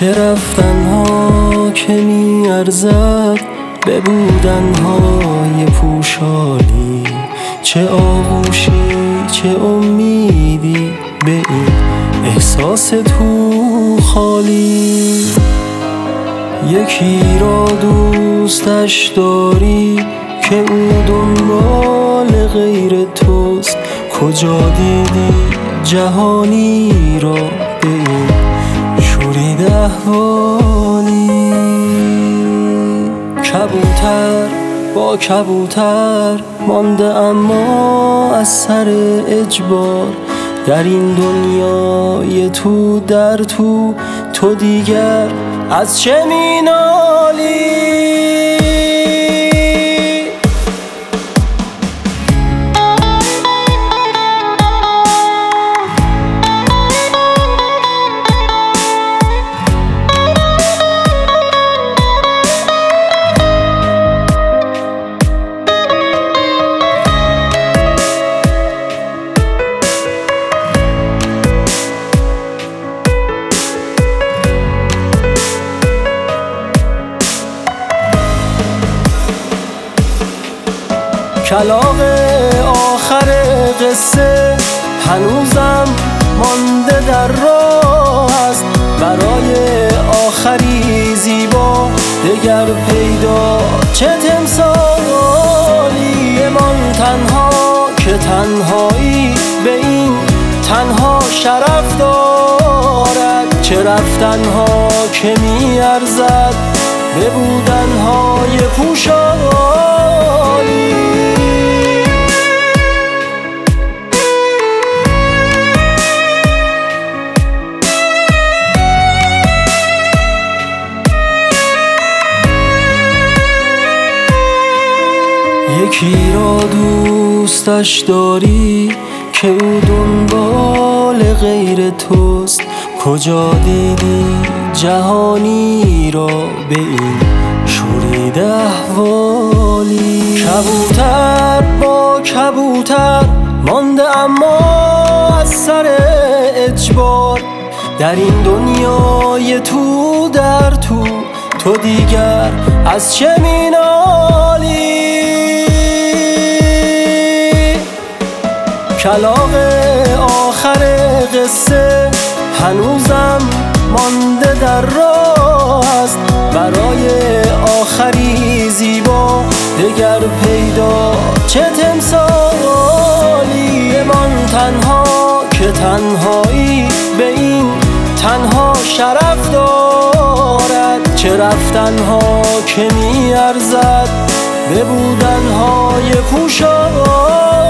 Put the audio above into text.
چه رفتنها که میارزد به بودنهای پوشالی، چه آغوشی چه امیدی به این احساس تو خالی. یکی را دوستش داری که او دنبال غیر توست، کجا دیدی جهانی را به این شورید احوالی. کبوتر با کبوتر مانده اما از سر اجبار، در این دنیای تو در تو دیگر از چه مینالی؟ کلاغ آخر قصه هنوزم مانده در راه است، برای آخری زیبا دگر پیدا چه تمثالی. بمان تنها که تنهایی به این تنها شرف دارد، چه رفتنها که میارزد به بودنهای پوشالی. یکی را دوستش داری که او دنبال غیر توست، کجا دیدی جهانی را به این شورید احوالی. کبوتر با کبوتر مانده اما از سر اجبار، در این دنیای تو در تو دیگر از چه مینالی؟ کلاغ آخر قصه هنوزم مانده در راه است، برای آخری زیبا دگر پیدا چه تمثالی. بمان تنها که تنهایی به این تنها شرف دارد، چه رفتنها که میارزد به بودنهای پوشالی.